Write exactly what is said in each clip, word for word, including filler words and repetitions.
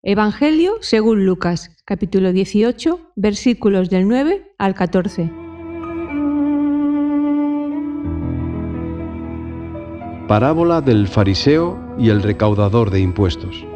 Evangelio según Lucas, capítulo dieciocho, versículos del nueve al catorce. Parábola del fariseo y el recaudador de impuestos.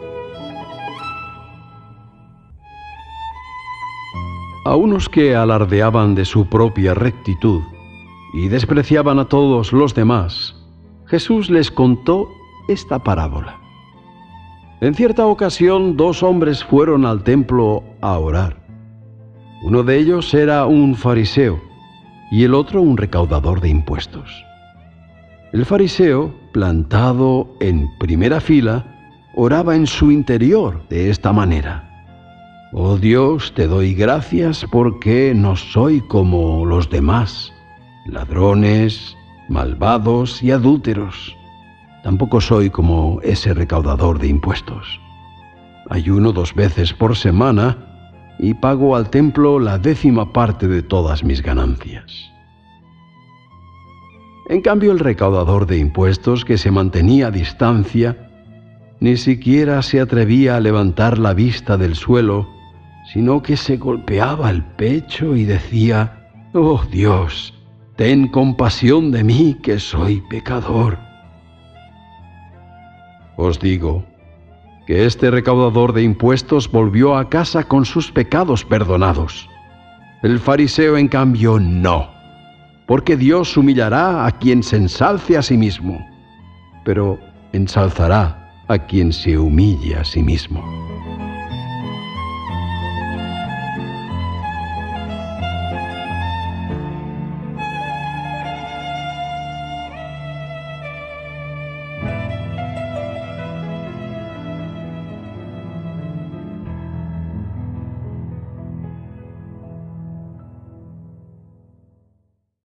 A unos que alardeaban de su propia rectitud y despreciaban a todos los demás, Jesús les contó esta parábola. En cierta ocasión, dos hombres fueron al templo a orar. Uno de ellos era un fariseo y el otro un recaudador de impuestos. El fariseo, plantado en primera fila, oraba en su interior de esta manera: «Oh Dios, te doy gracias porque no soy como los demás, ladrones, malvados y adúlteros. Tampoco soy como ese recaudador de impuestos. Ayuno dos veces por semana y pago al templo la décima parte de todas mis ganancias». En cambio, el recaudador de impuestos, que se mantenía a distancia, ni siquiera se atrevía a levantar la vista del suelo, sino que se golpeaba el pecho y decía: «Oh Dios, ten compasión de mí, que soy pecador». Os digo que este recaudador de impuestos volvió a casa con sus pecados perdonados. El fariseo, en cambio, no, porque Dios humillará a quien se ensalce a sí mismo, pero ensalzará a quien se humille a sí mismo.